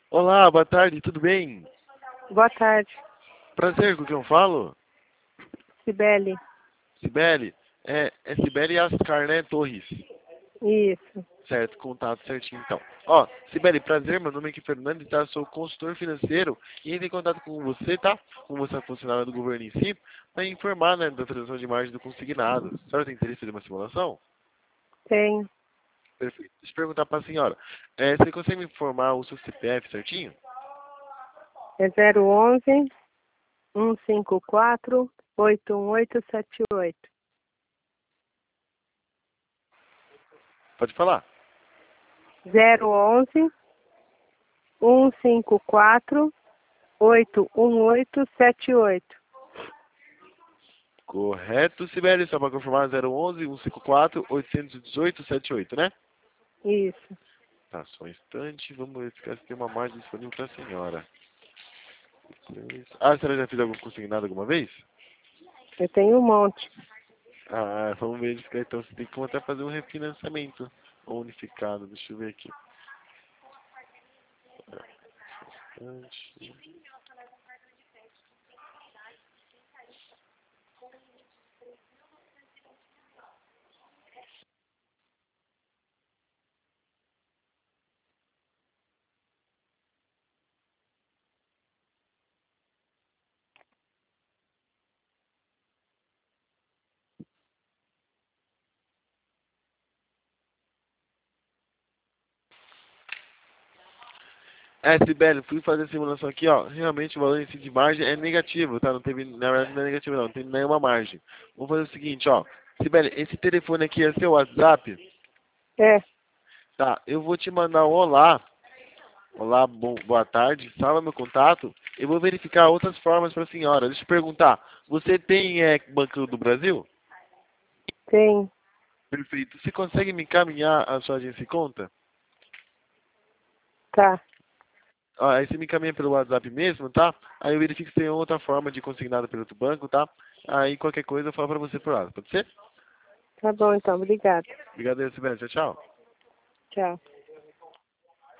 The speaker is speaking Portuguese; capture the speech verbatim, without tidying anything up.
Olá, boa tarde, tudo bem? Boa tarde, Prazer, com quem eu falo? Cibele. Sibeli? É, é Sibeli Ascar, né, Torres? Isso. Certo, contato certinho então. Ó, Sibeli, prazer, meu nome é aqui Fernando, tá? Sou consultor financeiro e entrei em contato com você, tá? Com você, a funcionária do governo em si, para informar, né, da transação de margem do consignado. A senhora tem interesse em fazer uma simulação? Tenho. Perfeito. Deixa eu perguntar para a senhora. É, você consegue me informar o seu C P F certinho? É zero onze, cento e cinquenta e quatro, oito um oito sete oito. Pode falar. zero onze, cento e cinquenta e quatro, oito um oito sete oito. Correto, Sibeli, só para confirmar, zero onze, cento e cinquenta e quatro, oitocentos e dezoito, setenta e oito, né? Isso. Tá, só um instante, vamos verificar se tem uma margem disponível para a senhora. Ah, a senhora já fez algum consignado alguma vez? Eu tenho um monte. Ah, vamos verificar então, você tem como até fazer um refinanciamento unificado, deixa eu ver aqui. Um instante. É, Sibeli, fui fazer a simulação aqui, ó. Realmente o valor em si de margem é negativo, tá? Não teve, na verdade não é negativo não, não tem nenhuma margem. Vamos fazer o seguinte, ó. Sibeli, esse telefone aqui é seu WhatsApp? É. Tá, eu vou te mandar um olá. Olá, bom, boa tarde. Salva meu contato. Eu vou verificar outras formas para a senhora. Deixa eu perguntar. Você tem é, Banco do Brasil? Tenho. Perfeito. Você consegue me encaminhar a sua agência e conta? Tá. Ah, aí você me encaminha pelo WhatsApp mesmo, tá? Aí eu verifico se tem outra forma de consignado pelo outro banco, tá? Aí qualquer coisa eu falo para você por lá. Pode ser? Tá bom então, obrigada. Obrigado, Sibeli. Tchau, tchau. Tchau.